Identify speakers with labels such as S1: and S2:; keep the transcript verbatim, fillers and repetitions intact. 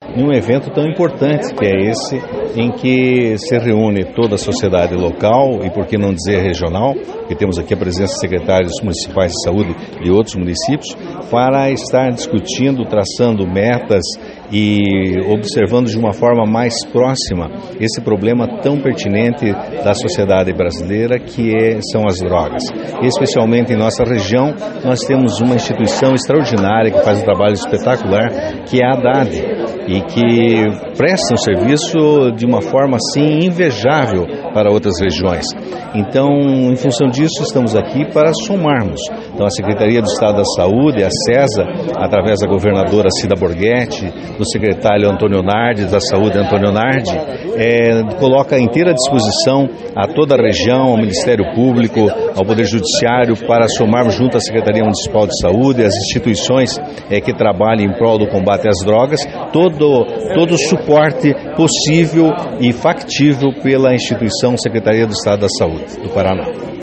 S1: em um evento tão importante que é esse, em que se reúne toda a sociedade local e, por que não dizer, regional, que temos aqui a presença de secretários municipais de saúde de outros municípios, para estar discutindo, traçando metas e observando de uma forma mais próxima esse problema tão pertinente da sociedade brasileira, que é, são as drogas. E, especialmente em nossa região, nós temos uma instituição extraordinária que faz um trabalho espetacular, que é a Haddad, e que presta um serviço de uma forma assim invejável para outras regiões. Então, em função disso, estamos aqui para somarmos. Então, a Secretaria do Estado da Saúde, a SESA, através da governadora Cida Borghetti, do secretário Antônio Nardi, da Saúde Antônio Nardi, é, coloca à inteira disposição a toda a região, ao Ministério Público, ao Poder Judiciário, para somarmos junto à Secretaria Municipal de Saúde, as instituições é, que trabalham em prol do combate às drogas, todo, todo o suporte possível e factível pela instituição Secretaria do Estado da Saúde do Paraná.